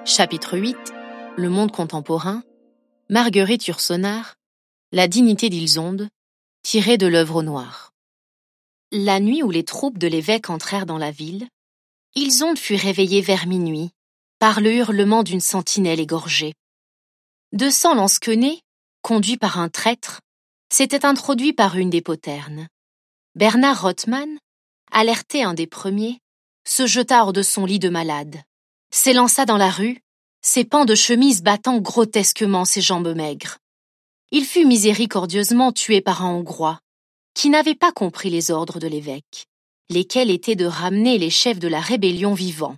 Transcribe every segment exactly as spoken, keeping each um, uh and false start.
Chapitre huit. Le monde contemporain. Marguerite Yourcenar. La dignité d'Ilsonde. Tiré de l'œuvre au noir. La nuit où les troupes de l'évêque entrèrent dans la ville, Ilsonde fut réveillée vers minuit par le hurlement d'une sentinelle égorgée. deux cents lansquenets, conduits par un traître, s'étaient introduits par une des poternes. Bernard Rothman, alerté un des premiers, se jeta hors de son lit de malade, s'élança dans la rue, ses pans de chemise battant grotesquement ses jambes maigres. Il fut miséricordieusement tué par un Hongrois, qui n'avait pas compris les ordres de l'évêque, lesquels étaient de ramener les chefs de la rébellion vivants.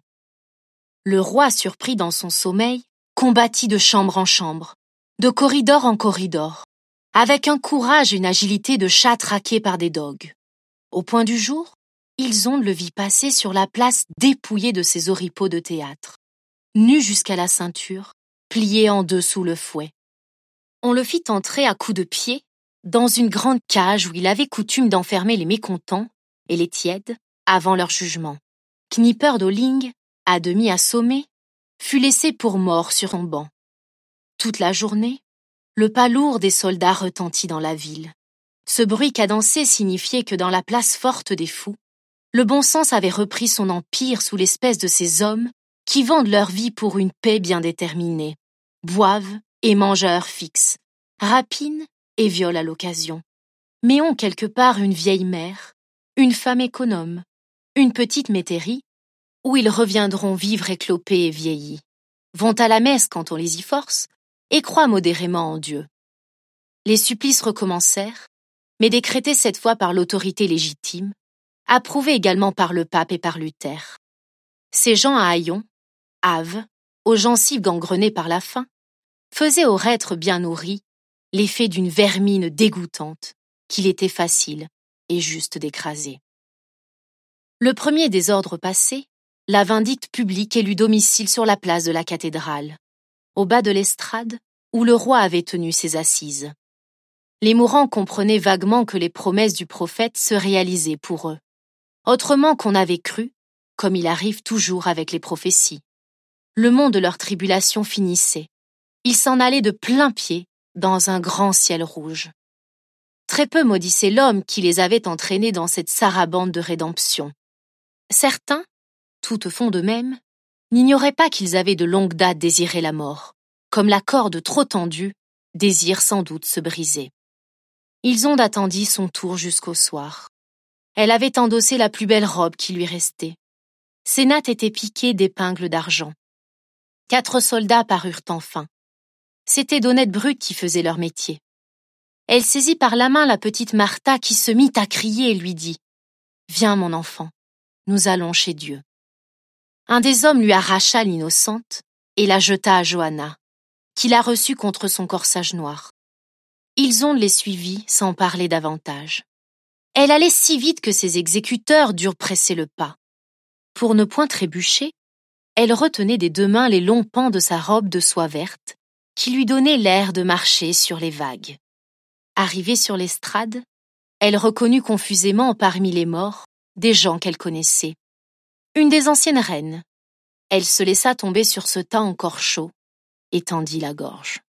Le roi, surpris dans son sommeil, combattit de chambre en chambre, de corridor en corridor, avec un courage et une agilité de chat traqué par des dogues. Au point du jour, Ilsonde le vit passer sur la place dépouillé de ses oripeaux de théâtre, nu jusqu'à la ceinture, plié en deux sous le fouet. On le fit entrer à coups de pied dans une grande cage où il avait coutume d'enfermer les mécontents et les tièdes avant leur jugement. Knipper d'Olling, à demi assommé, fut laissé pour mort sur son banc. Toute la journée, le pas lourd des soldats retentit dans la ville. Ce bruit cadencé signifiait que dans la place forte des fous, le bon sens avait repris son empire sous l'espèce de ces hommes qui vendent leur vie pour une paix bien déterminée, boivent et mangent à heure fixe, rapinent et violent à l'occasion, mais ont quelque part une vieille mère, une femme économe, une petite métairie, où ils reviendront vivre éclopés et vieillis, vont à la messe quand on les y force, et croient modérément en Dieu. Les supplices recommencèrent, mais décrétés cette fois par l'autorité légitime, approuvés également par le pape et par Luther. Ces gens à haillons, hâves, aux gencives gangrenées par la faim, faisaient aux reîtres bien nourris l'effet d'une vermine dégoûtante qu'il était facile et juste d'écraser. Le premier des ordres passés, la vindicte publique élut domicile sur la place de la cathédrale, au bas de l'estrade où le roi avait tenu ses assises. Les mourants comprenaient vaguement que les promesses du prophète se réalisaient pour eux, autrement qu'on avait cru, comme il arrive toujours avec les prophéties. Le monde de leur tribulation finissait. Ils s'en allaient de plein pied dans un grand ciel rouge. Très peu maudissaient l'homme qui les avait entraînés dans cette sarabande de rédemption. Certains, tout au fond d'eux-mêmes, n'ignoraient pas qu'ils avaient de longue date désiré la mort, comme la corde trop tendue désire sans doute se briser. Ilsonde attendit son tour jusqu'au soir. Elle avait endossé la plus belle robe qui lui restait. Ses nattes étaient piquées d'épingles d'argent. Quatre soldats parurent enfin. C'étaient d'honnêtes brutes qui faisaient leur métier. Elle saisit par la main la petite Martha qui se mit à crier et lui dit « Viens, mon enfant, nous allons chez Dieu. » Un des hommes lui arracha l'innocente et la jeta à Johanna, qui la reçut contre son corsage noir. Ilsonde les suivit sans parler davantage. Elle allait si vite que ses exécuteurs durent presser le pas. Pour ne point trébucher, elle retenait des deux mains les longs pans de sa robe de soie verte, qui lui donnaient l'air de marcher sur les vagues. Arrivée sur l'estrade, elle reconnut confusément parmi les morts des gens qu'elle connaissait. Une des anciennes reines. Elle se laissa tomber sur ce tas encore chaud et tendit la gorge.